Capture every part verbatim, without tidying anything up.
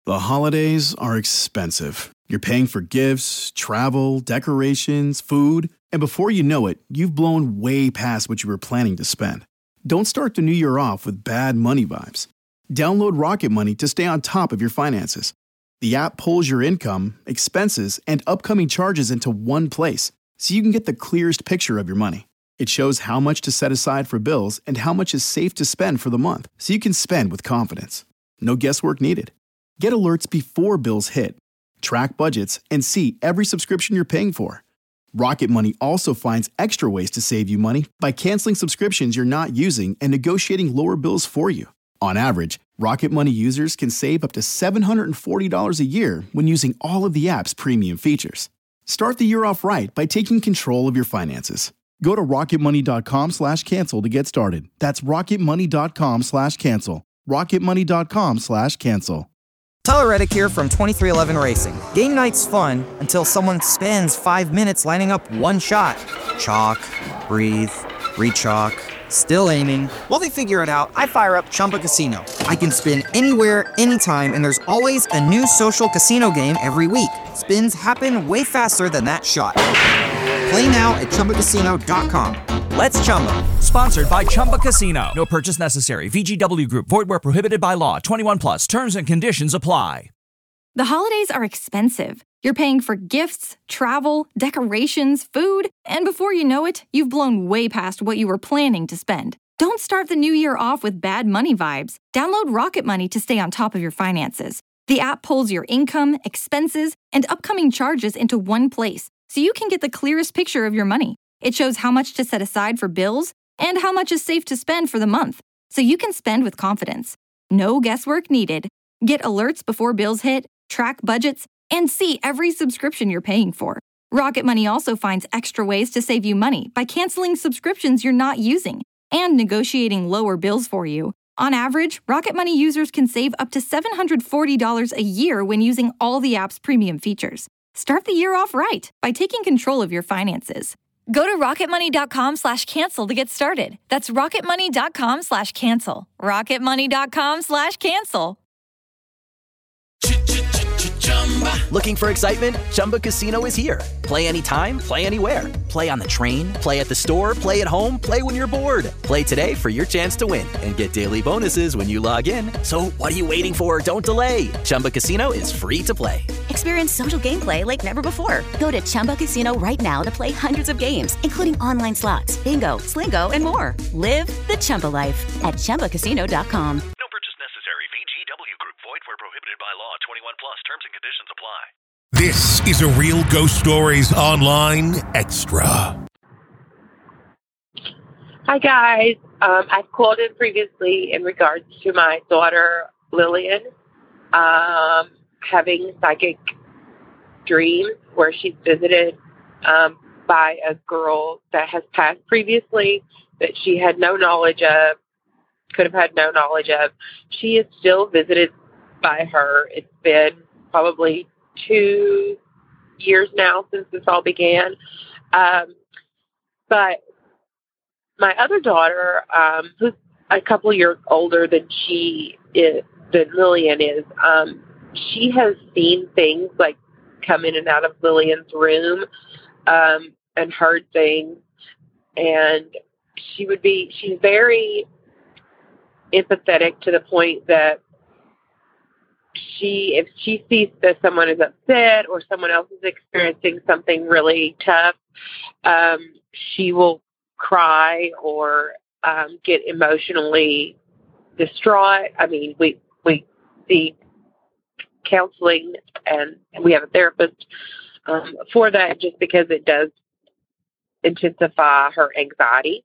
The holidays are expensive. You're paying for gifts, travel, decorations, food, and before you know it, you've blown way past what you were planning to spend. Don't start the new year off with bad money vibes. Download Rocket Money to stay on top of your finances. The app pulls your income, expenses, and upcoming charges into one place, so you can get the clearest picture of your money. It shows how much to set aside for bills and how much is safe to spend for the month, so you can spend with confidence. No guesswork needed. Get alerts before bills hit, track budgets, and see every subscription you're paying for. Rocket Money also finds extra ways to save you money by canceling subscriptions you're not using and negotiating lower bills for you. On average, Rocket Money users can save up to seven hundred forty dollars a year when using all of the app's premium features. Start the year off right by taking control of your finances. Go to rocketmoney.com slash cancel to get started. That's rocketmoney.com slash cancel. rocketmoney.com slash cancel. Tyler Reddick here from twenty-three eleven Racing. Game night's fun until someone spends five minutes lining up one shot. Chalk, breathe, re-chalk, still aiming. While they figure it out, I fire up Chumba Casino. I can spin anywhere, anytime, and there's always a new social casino game every week. Spins happen way faster than that shot. Play now at chumba casino dot com. Let's Chumba. Sponsored by Chumba Casino. No purchase necessary. V G W Group. Void where prohibited by law. twenty-one plus. Terms and conditions apply. The holidays are expensive. You're paying for gifts, travel, decorations, food, and before you know it, you've blown way past what you were planning to spend. Don't start the new year off with bad money vibes. Download Rocket Money to stay on top of your finances. The app pulls your income, expenses, and upcoming charges into one place, so you can get the clearest picture of your money. It shows how much to set aside for bills and how much is safe to spend for the month, so you can spend with confidence. No guesswork needed. Get alerts before bills hit, track budgets, and see every subscription you're paying for. Rocket Money also finds extra ways to save you money by canceling subscriptions you're not using and negotiating lower bills for you. On average, Rocket Money users can save up to seven hundred forty dollars a year when using all the app's premium features. Start the year off right by taking control of your finances. Go to rocketmoney.com slash cancel to get started. That's rocketmoney.com slash cancel. rocketmoney.com slash cancel. Looking for excitement? Chumba Casino is here. Play anytime, play anywhere. Play on the train, play at the store, play at home, play when you're bored. Play today for your chance to win and get daily bonuses when you log in. So what are you waiting for? Don't delay. Chumba Casino is free to play. Experience social gameplay like never before. Go to Chumba Casino right now to play hundreds of games, including online slots, bingo, Slingo, and more. Live the Chumba life at chumba casino dot com. No purchase necessary. V G W Group. Void where prohibited by law. twenty-one plus. Terms and conditions apply. This is a Real Ghost Stories Online Extra. Hi, guys. Um, I've called in previously in regards to my daughter, Lillian, um, having psychic dreams where she's visited um, by a girl that has passed previously that she had no knowledge of, could have had no knowledge of. She is still visited by her. It's been probably two years now since this all began. Um, but my other daughter, um, who's a couple of years older than she is, than Lillian is, um, she has seen things like come in and out of Lillian's room, um, and heard things. And she would be, she's very empathetic to the point that she, if she sees that someone is upset or someone else is experiencing something really tough, um, she will cry or um, get emotionally distraught. I mean, we we see counseling and we have a therapist um, for that, just because it does intensify her anxiety.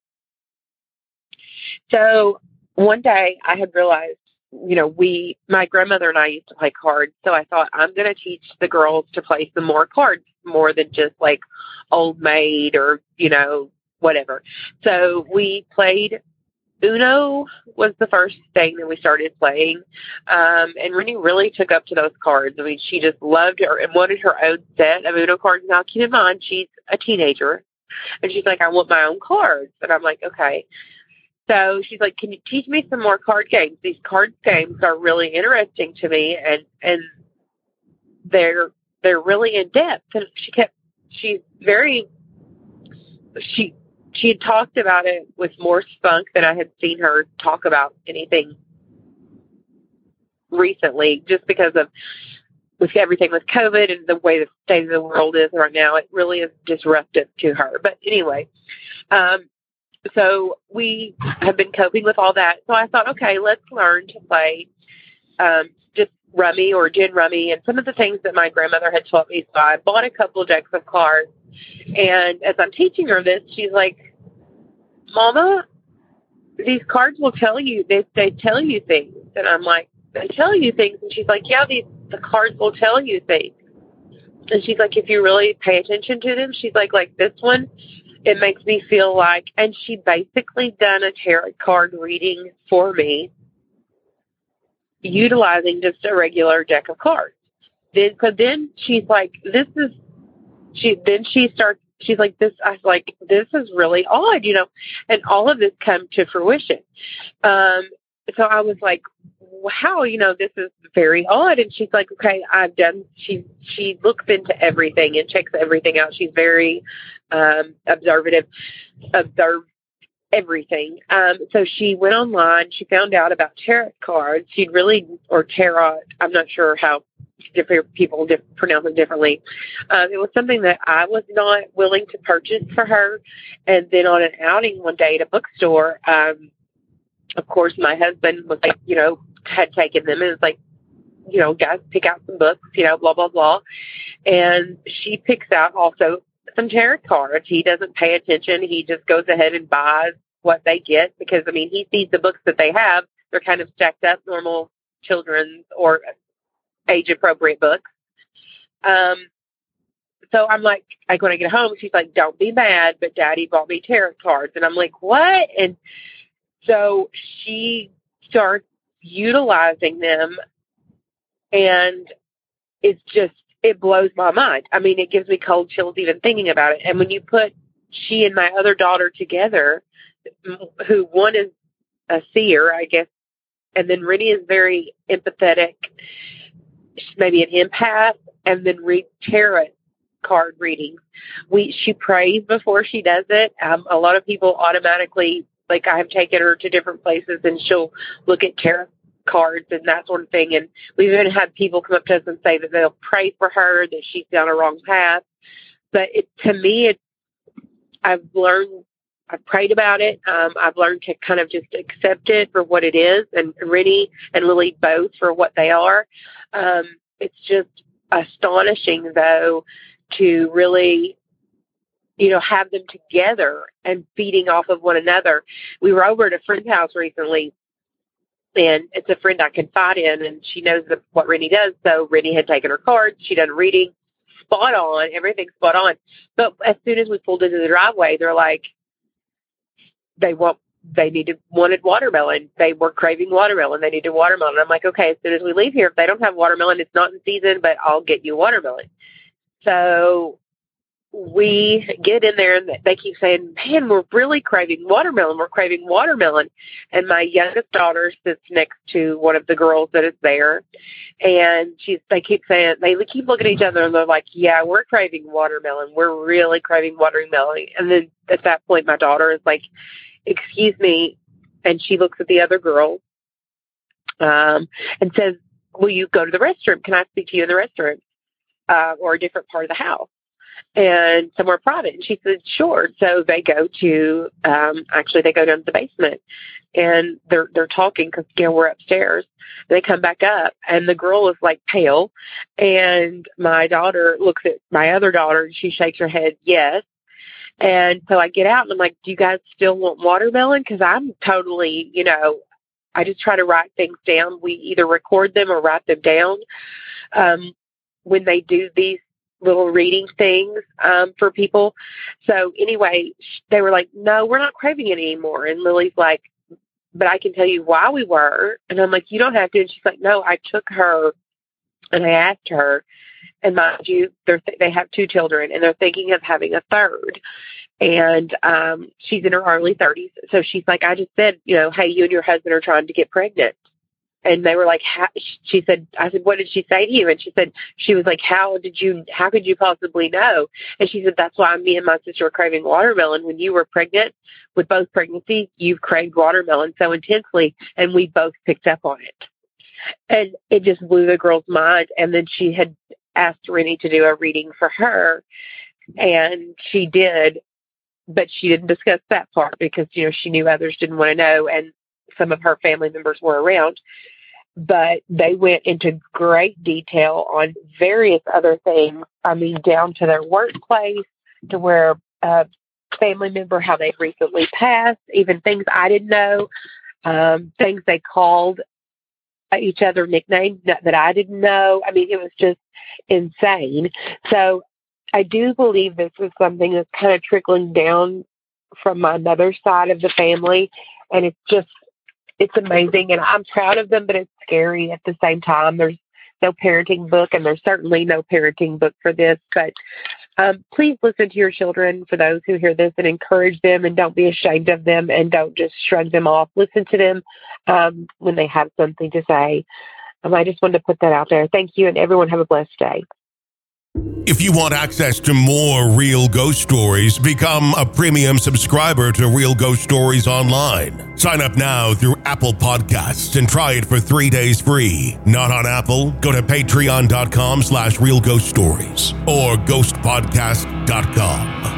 So one day I had realized, you know, we, my grandmother and I used to play cards. So I thought, I'm going to teach the girls to play some more cards, more than just like Old Maid or, you know, whatever. So we played Uno was the first thing that we started playing. Um, and Rennie really took up to those cards. I mean, she just loved her and wanted her own set of Uno cards. Now, keep in mind, she's a teenager. And she's like, I want my own cards. And I'm like, okay. So she's like, can you teach me some more card games? These card games are really interesting to me, and, and they're, they're really in depth. And she kept, she's very, she, she had talked about it with more spunk than I had seen her talk about anything recently, just because of with everything with COVID and the way the state of the world is right now. It really is disruptive to her. But anyway, um, so we have been coping with all that. So I thought, okay, let's learn to play um, just rummy or gin rummy and some of the things that my grandmother had taught me. So I bought a couple of decks of cards. And as I'm teaching her this, she's like, Mama, these cards will tell you, they, they tell you things. And I'm like, they tell you things. And she's like, yeah, these, the cards will tell you things. And she's like, if you really pay attention to them, she's like, like this one, it makes me feel like, and she basically done a tarot card reading for me, utilizing just a regular deck of cards. Then, so then she's like, this is, she, then she starts, she's like, this, I was like, this is really odd, you know, and all of this come to fruition. Um, so I was like, wow, you know, this is very odd. And she's like, okay, I've done, she, she looks into everything and checks everything out. She's very, um, observative, observe everything. Um, so she went online, she found out about tarot cards. She'd really, or tarot, I'm not sure how different people diff- pronounce it differently. Um, it was something that I was not willing to purchase for her. And then on an outing one day at a bookstore, um, of course, my husband was like, you know, had taken them and was like, you know, guys, pick out some books, you know, blah, blah, blah. And she picks out also some tarot cards. He doesn't pay attention. He just goes ahead and buys what they get because, I mean, he sees the books that they have. They're kind of stacked up, normal children's or age-appropriate books. Um, so I'm like, I when I get home, she's like, don't be mad, but Daddy bought me tarot cards. And I'm like, what? And so she starts utilizing them, and it's just, it blows my mind. I mean, it gives me cold chills even thinking about it. And when you put she and my other daughter together, who one is a seer, I guess, and then Rennie is very empathetic, maybe an empath, and then read tarot card readings. We she prays before she does it. Um, a lot of people automatically, like I have taken her to different places, and she'll look at tarot cards and that sort of thing. And we've even had people come up to us and say that they'll pray for her, that she's down a wrong path. But it, to me, it's, I've learned, I've prayed about it. Um, I've learned to kind of just accept it for what it is, and Rennie and Lily both for what they are. Um, it's just astonishing, though, to really, you know, have them together and feeding off of one another. We were over at a friend's house recently, and it's a friend I confide in, and she knows the, what Rennie does. So Rennie had taken her cards. She done reading, spot on, everything spot on. But as soon as we pulled into the driveway, they're like, they want, they needed, wanted watermelon. They were craving watermelon. They needed watermelon. I'm like, okay, as soon as we leave here, if they don't have watermelon, it's not in season, but I'll get you watermelon. So we get in there, and they keep saying, man, we're really craving watermelon. We're craving watermelon. And my youngest daughter sits next to one of the girls that is there. And she's, they keep saying, they keep looking at each other, and they're like, yeah, we're craving watermelon. We're really craving watermelon. And then at that point, my daughter is like, excuse me. And she looks at the other girl um, and says, will you go to the restroom? Can I speak to you in the restroom uh, or a different part of the house? And somewhere private. And she said, sure. So they go to, um, actually they go down to the basement, and they're, they're talking because, you know, we're upstairs. They come back up, and the girl is like pale. And my daughter looks at my other daughter, and she shakes her head, yes. And so I get out, and I'm like, do you guys still want watermelon? Cause I'm totally, you know, I just try to write things down. We either record them or write them down. Um, when they do these little reading things um, for people. So anyway, they were like, no, we're not craving it anymore. And Lily's like, but I can tell you why we were. And I'm like, you don't have to. And she's like, no, I took her and I asked her, and mind you, they're th- they have two children, and they're thinking of having a third. And um, she's in her early thirties. So she's like, I just said, you know, hey, you and your husband are trying to get pregnant. And they were like, how? She said, I said, what did she say to you? And she said, she was like, how did you, how could you possibly know? And she said, that's why me and my sister were craving watermelon. When you were pregnant with both pregnancies, you've craved watermelon so intensely, and we both picked up on it. And it just blew the girl's mind. And then she had asked Rennie to do a reading for her, and she did, but she didn't discuss that part because, you know, she knew others didn't want to know, and some of her family members were around. But they went into great detail on various other things. I mean, down to their workplace, to where a family member, how they recently passed, even things I didn't know, um, things they called each other nicknames that, that I didn't know. I mean, it was just insane. So I do believe this is something that's kind of trickling down from my mother's side of the family. And it's just, it's amazing, and I'm proud of them, but it's scary at the same time. There's no parenting book, and there's certainly no parenting book for this. But um, please listen to your children, for those who hear this, and encourage them, and don't be ashamed of them, and don't just shrug them off. Listen to them um, when they have something to say. Um, I just wanted to put that out there. Thank you, and everyone have a blessed day. If you want access to more Real Ghost Stories, become a premium subscriber to Real Ghost Stories Online. Sign up now through Apple Podcasts and try it for three days free. Not on Apple? Go to patreon.com slash Real Ghost Stories or ghost podcast dot com.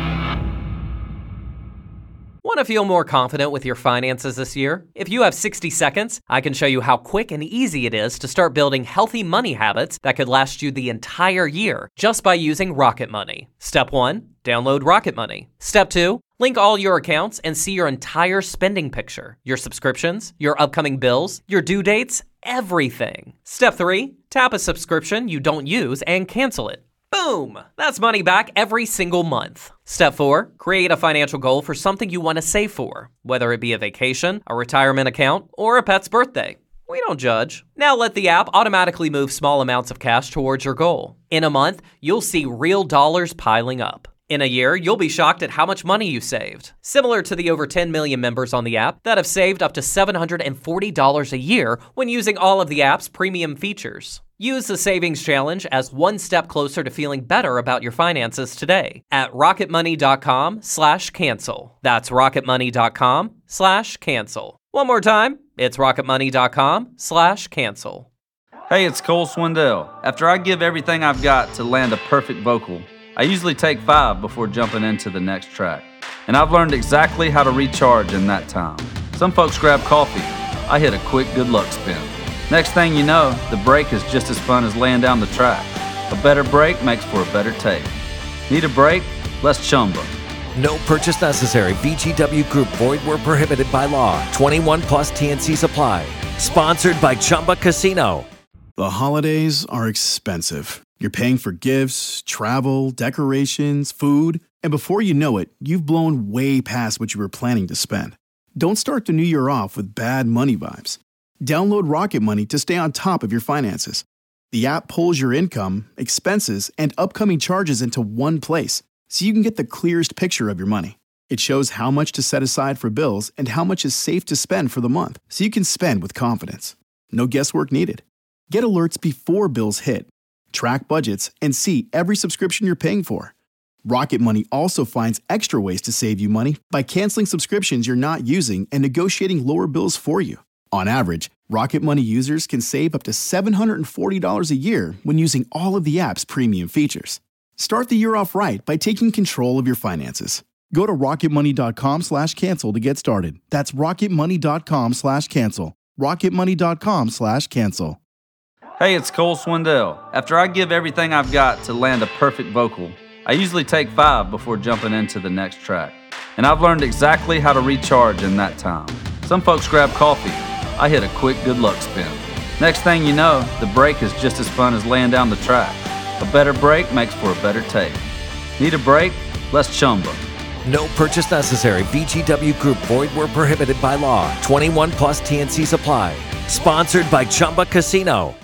Want to feel more confident with your finances this year? If you have sixty seconds, I can show you how quick and easy it is to start building healthy money habits that could last you the entire year just by using Rocket Money. Step one, download Rocket Money. Step two, link all your accounts and see your entire spending picture, your subscriptions, your upcoming bills, your due dates, everything. Step three, tap a subscription you don't use and cancel it. Boom! That's money back every single month. Step four, create a financial goal for something you want to save for, whether it be a vacation, a retirement account, or a pet's birthday. We don't judge. Now let the app automatically move small amounts of cash towards your goal. In a month, you'll see real dollars piling up. In a year, you'll be shocked at how much money you saved. Similar to the over ten million members on the app that have saved up to seven hundred forty dollars a year when using all of the app's premium features. Use the Savings Challenge as one step closer to feeling better about your finances today at rocketmoney.com slash cancel. That's rocketmoney.com slash cancel. One more time, it's rocketmoney.com slash cancel. Hey, it's Cole Swindell. After I give everything I've got to land a perfect vocal, I usually take five before jumping into the next track. And I've learned exactly how to recharge in that time. Some folks grab coffee. I hit a quick good luck spin. Next thing you know, the break is just as fun as laying down the track. A better break makes for a better take. Need a break? Let's Chumba. No purchase necessary. V G W Group. Void where prohibited by law. twenty-one plus T N Cs apply. Sponsored by Chumba Casino. The holidays are expensive. You're paying for gifts, travel, decorations, food, and before you know it, you've blown way past what you were planning to spend. Don't start the new year off with bad money vibes. Download Rocket Money to stay on top of your finances. The app pulls your income, expenses, and upcoming charges into one place, so you can get the clearest picture of your money. It shows how much to set aside for bills and how much is safe to spend for the month, so you can spend with confidence. No guesswork needed. Get alerts before bills hit. Track budgets and see every subscription you're paying for. Rocket Money also finds extra ways to save you money by canceling subscriptions you're not using and negotiating lower bills for you. On average, Rocket Money users can save up to seven hundred forty dollars a year when using all of the app's premium features. Start the year off right by taking control of your finances. Go to rocketmoney.com slash cancel to get started. That's rocketmoney.com slash cancel. rocketmoney.com slash cancel. Hey, it's Cole Swindell. After I give everything I've got to land a perfect vocal, I usually take five before jumping into the next track. And I've learned exactly how to recharge in that time. Some folks grab coffee. I hit a quick good luck spin. Next thing you know, the break is just as fun as laying down the track. A better break makes for a better take. Need a break? Let's Chumba. No purchase necessary. V G W Group. Void where prohibited by law. twenty-one plus T N Cs apply. Sponsored by Chumba Casino.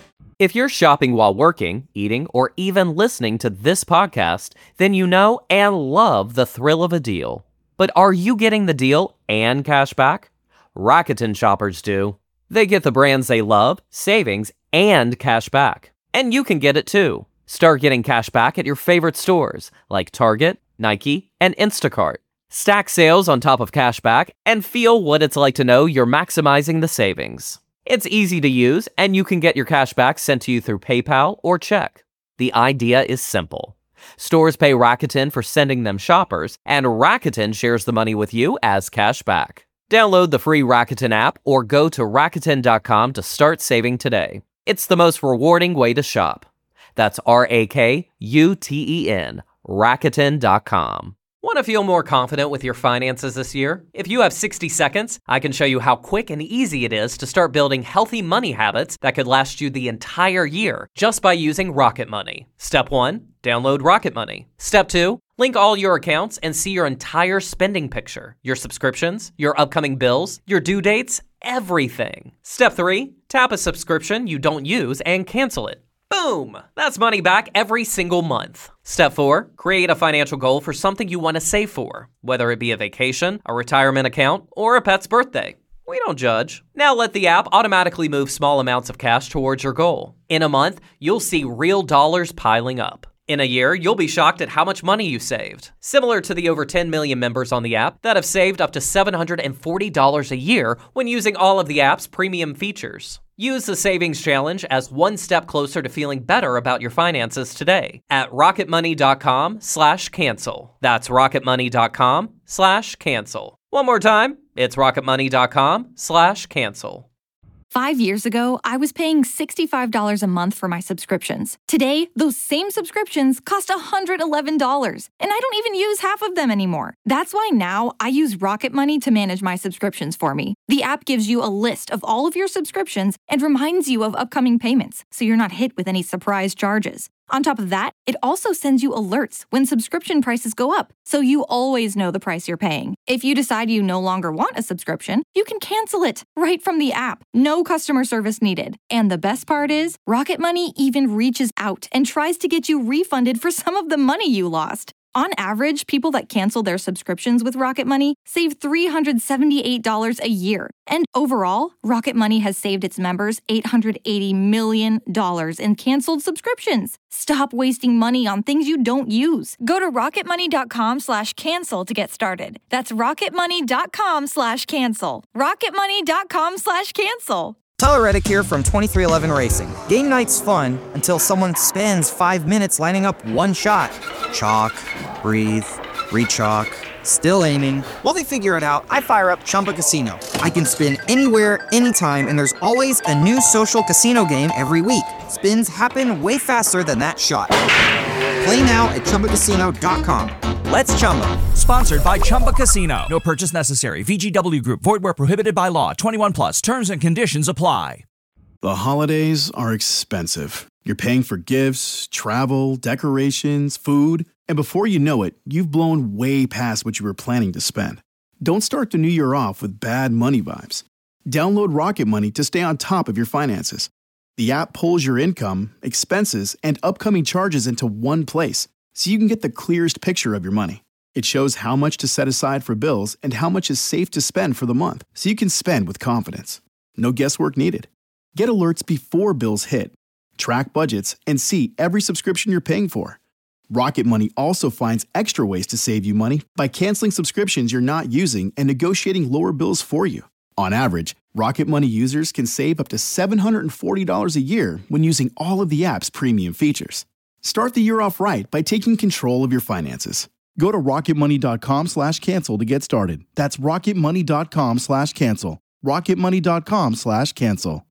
If you're shopping while working, eating, or even listening to this podcast, then you know and love the thrill of a deal. But are you getting the deal and cash back? Rakuten shoppers do. They get the brands they love, savings, and cash back. And you can get it too. Start getting cash back at your favorite stores like Target, Nike, and Instacart. Stack sales on top of cash back and feel what it's like to know you're maximizing the savings. It's easy to use, and you can get your cash back sent to you through PayPal or check. The idea is simple. Stores pay Rakuten for sending them shoppers, and Rakuten shares the money with you as cash back. Download the free Rakuten app or go to Rakuten dot com to start saving today. It's the most rewarding way to shop. That's R A K U T E N, Rakuten dot com. Want to feel more confident with your finances this year? If you have sixty seconds, I can show you how quick and easy it is to start building healthy money habits that could last you the entire year just by using Rocket Money. Step one, download Rocket Money. Step two, link all your accounts and see your entire spending picture, your subscriptions, your upcoming bills, your due dates, everything. Step three, tap a subscription you don't use and cancel it. Boom! That's money back every single month. Step four, create a financial goal for something you want to save for, whether it be a vacation, a retirement account, or a pet's birthday. We don't judge. Now let the app automatically move small amounts of cash towards your goal. In a month, you'll see real dollars piling up. In a year, you'll be shocked at how much money you saved. Similar to the over ten million members on the app that have saved up to seven hundred forty dollars a year when using all of the app's premium features. Use the Savings Challenge as one step closer to feeling better about your finances today at rocketmoney.com slash cancel. That's rocketmoney.com slash cancel. One more time, it's rocketmoney.com slash cancel. Five years ago, I was paying sixty-five dollars a month for my subscriptions. Today, those same subscriptions cost one hundred eleven dollars, and I don't even use half of them anymore. That's why now I use Rocket Money to manage my subscriptions for me. The app gives you a list of all of your subscriptions and reminds you of upcoming payments, so you're not hit with any surprise charges. On top of that, it also sends you alerts when subscription prices go up, so you always know the price you're paying. If you decide you no longer want a subscription, you can cancel it right from the app. No customer service needed. And the best part is, Rocket Money even reaches out and tries to get you refunded for some of the money you lost. On average, people that cancel their subscriptions with Rocket Money save three hundred seventy-eight dollars a year. And overall, Rocket Money has saved its members eight hundred eighty million dollars in canceled subscriptions. Stop wasting money on things you don't use. Go to rocketmoney.com slash cancel to get started. That's rocketmoney.com slash cancel. rocketmoney.com slash cancel. Tyler Reddick here from twenty-three eleven Racing. Game night's fun until someone spends five minutes lining up one shot. Chalk, breathe, rechalk, still aiming. While they figure it out, I fire up Chumba Casino. I can spin anywhere, anytime, and there's always a new social casino game every week. Spins happen way faster than that shot. Play now at chumba casino dot com. Let's Chumba. Sponsored by Chumba Casino. No purchase necessary. V G W Group. Void where prohibited by law. twenty-one plus. Terms and conditions apply. The holidays are expensive. You're paying for gifts, travel, decorations, food, and before you know it, you've blown way past what you were planning to spend. Don't start the new year off with bad money vibes. Download Rocket Money to stay on top of your finances. The app pulls your income, expenses, and upcoming charges into one place, so you can get the clearest picture of your money. It shows how much to set aside for bills and how much is safe to spend for the month, so you can spend with confidence. No guesswork needed. Get alerts before bills hit. Track budgets and see every subscription you're paying for. Rocket Money also finds extra ways to save you money by canceling subscriptions you're not using and negotiating lower bills for you. On average, Rocket Money users can save up to seven hundred forty dollars a year when using all of the app's premium features. Start the year off right by taking control of your finances. Go to rocketmoney.com slash cancel to get started. That's rocketmoney.com slash cancel. rocketmoney.com slash cancel.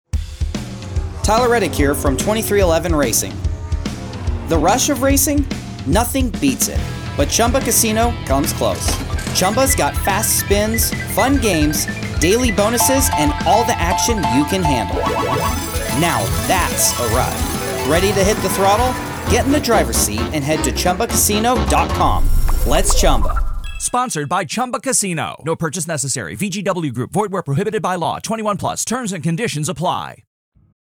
Tyler Reddick here from twenty-three eleven Racing. The rush of racing? Nothing beats it. But Chumba Casino comes close. Chumba's got fast spins, fun games, daily bonuses, and all the action you can handle. Now that's a ride. Ready to hit the throttle? Get in the driver's seat and head to chumba casino dot com. Let's Chumba. Sponsored by Chumba Casino. No purchase necessary. V G W Group. Void where prohibited by law. twenty-one plus. Terms and conditions apply.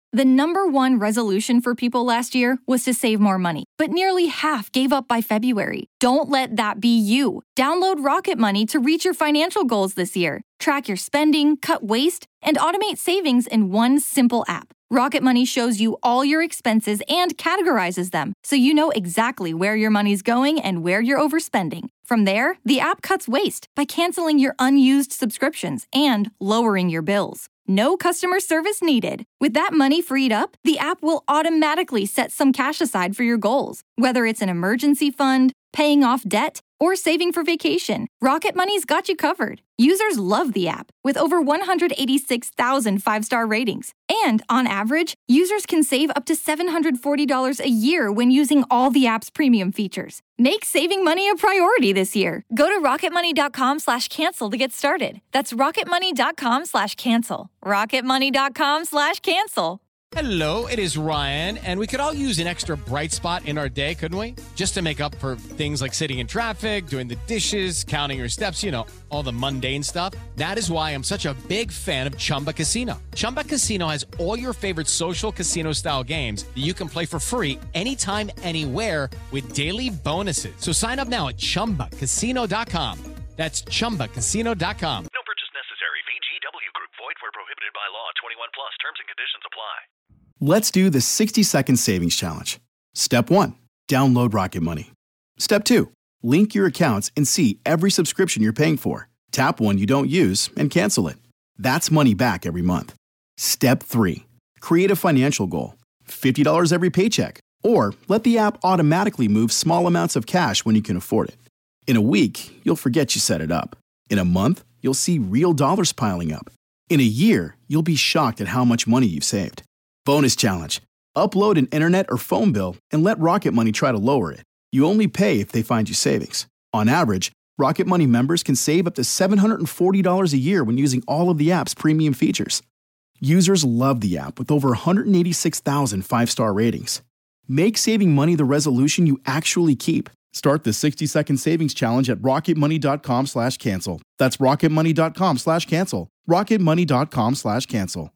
The number one resolution for people last year was to save more money, but nearly half gave up by February. Don't let that be you. Download Rocket Money to reach your financial goals this year. Track your spending, cut waste, and automate savings in one simple app. Rocket Money shows you all your expenses and categorizes them, so you know exactly where your money's going and where you're overspending. From there, the app cuts waste by canceling your unused subscriptions and lowering your bills. No customer service needed. With that money freed up, the app will automatically set some cash aside for your goals, whether it's an emergency fund, paying off debt, or saving for vacation. Rocket Money's got you covered. Users love the app, with over one hundred eighty-six thousand five-star ratings. And on average, users can save up to seven hundred forty dollars a year when using all the app's premium features. Make saving money a priority this year. Go to rocketmoney.com slash cancel to get started. That's rocketmoney.com slash cancel. rocketmoney.com slash cancel. Hello, it is Ryan, and we could all use an extra bright spot in our day, couldn't we? Just to make up for things like sitting in traffic, doing the dishes, counting your steps, you know, all the mundane stuff. That is why I'm such a big fan of Chumba Casino. Chumba Casino has all your favorite social casino-style games that you can play for free anytime, anywhere with daily bonuses. So sign up now at chumba casino dot com. That's chumba casino dot com. No purchase necessary. V G W Group. Void where prohibited by law. twenty-one plus. Terms and conditions apply. Let's do the sixty second savings challenge. Step one, download Rocket Money. Step two, link your accounts and see every subscription you're paying for. Tap one you don't use and cancel it. That's money back every month. Step three, create a financial goal, fifty dollars every paycheck, or let the app automatically move small amounts of cash when you can afford it. In a week, you'll forget you set it up. In a month, you'll see real dollars piling up. In a year, you'll be shocked at how much money you've saved. Bonus challenge. Upload an internet or phone bill and let Rocket Money try to lower it. You only pay if they find you savings. On average, Rocket Money members can save up to seven hundred forty dollars a year when using all of the app's premium features. Users love the app with over one hundred eighty-six thousand five-star ratings. Make saving money the resolution you actually keep. Start the sixty second savings challenge at rocketmoney.com slash cancel. That's rocketmoney.com slash cancel. rocketmoney.com slash cancel.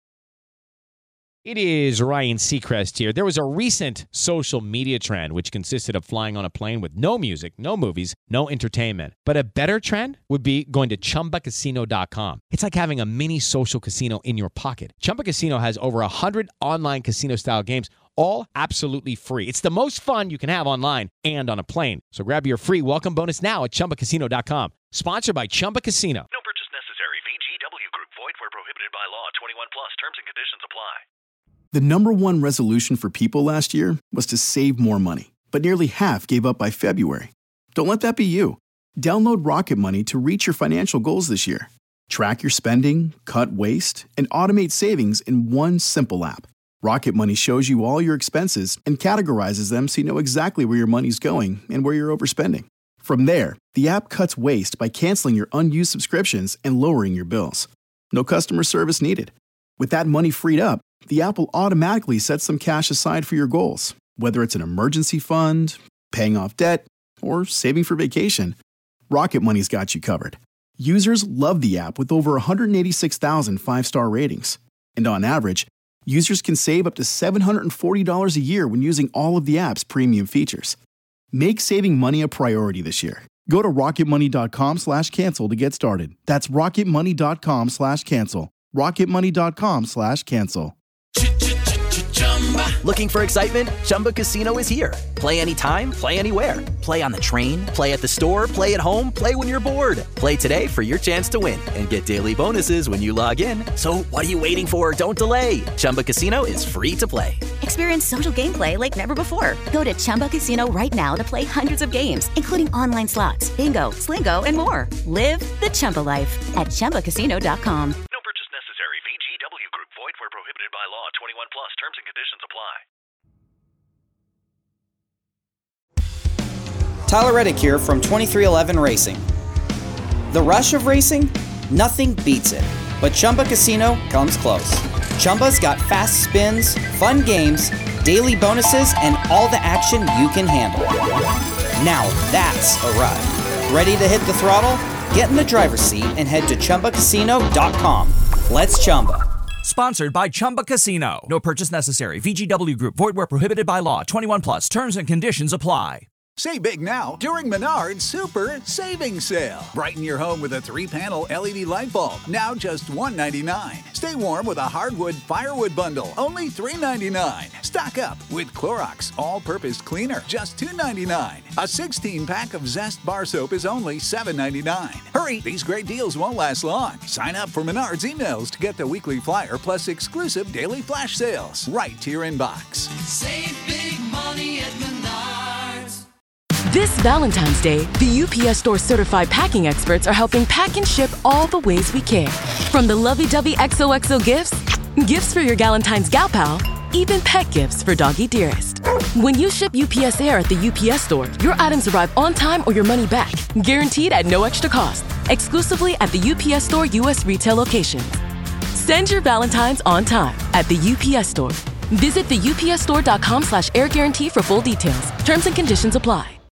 It is Ryan Seacrest here. There was a recent social media trend which consisted of flying on a plane with no music, no movies, no entertainment. But a better trend would be going to chumba casino dot com. It's like having a mini social casino in your pocket. Chumba Casino has over one hundred online casino-style games, all absolutely free. It's the most fun you can have online and on a plane. So grab your free welcome bonus now at chumba casino dot com. Sponsored by Chumba Casino. No purchase necessary. V G W Group. Void where prohibited by law. twenty-one plus. Terms and conditions apply. The number one resolution for people last year was to save more money, but nearly half gave up by February. Don't let that be you. Download Rocket Money to reach your financial goals this year. Track your spending, cut waste, and automate savings in one simple app. Rocket Money shows you all your expenses and categorizes them so you know exactly where your money's going and where you're overspending. From there, the app cuts waste by canceling your unused subscriptions and lowering your bills. No customer service needed. With that money freed up, the app will automatically set some cash aside for your goals, whether it's an emergency fund, paying off debt, or saving for vacation. Rocket Money's got you covered. Users love the app with over one hundred eighty-six thousand five-star ratings. And on average, users can save up to seven hundred forty dollars a year when using all of the app's premium features. Make saving money a priority this year. Go to rocketmoney.com slash cancel to get started. That's rocketmoney.com slash cancel. rocketmoney.com slash cancel. Looking for excitement? Chumba Casino is here. Play anytime, play anywhere. Play on the train, play at the store, play at home, play when you're bored. Play today for your chance to win and get daily bonuses when you log in. So what are you waiting for? Don't delay. Chumba Casino is free to play. Experience social gameplay like never before. Go to Chumba Casino right now to play hundreds of games, including online slots, bingo, Slingo, and more. Live the Chumba life at chumba casino dot com. No purchase necessary. V G W Group. Void where prohibited by law. twenty-one plus. Terms and conditions apply. Tyler Reddick here from twenty-three eleven Racing. The rush of racing? Nothing beats it. But Chumba Casino comes close. Chumba's got fast spins, fun games, daily bonuses, and all the action you can handle. Now that's a ride. Ready to hit the throttle? Get in the driver's seat and head to chumba casino dot com. Let's Chumba. Sponsored by Chumba Casino. No purchase necessary. V G W Group. Void where prohibited by law. twenty-one plus. Terms and conditions apply. Save big now during Menard's Super Savings Sale. Brighten your home with a three-panel L E D light bulb, now just one dollar and ninety-nine cents. Stay warm with a hardwood firewood bundle, only three dollars and ninety-nine cents. Stock up with Clorox All-Purpose Cleaner, just two dollars and ninety-nine cents. A sixteen-pack of Zest Bar Soap is only seven dollars and ninety-nine cents. Hurry, these great deals won't last long. Sign up for Menard's emails to get the weekly flyer plus exclusive daily flash sales right to your inbox. Save big money at Menards. This Valentine's Day, the U P S Store certified packing experts are helping pack and ship all the ways we care. From the lovey-dovey X O X O gifts, gifts for your Galentine's gal pal, even pet gifts for doggy dearest. When you ship U P S Air at the U P S Store, your items arrive on time or your money back, guaranteed at no extra cost, exclusively at the U P S Store U S retail locations. Send your Valentine's on time at the U P S Store. Visit the U P S store dot com slash air guarantee for full details. Terms and conditions apply.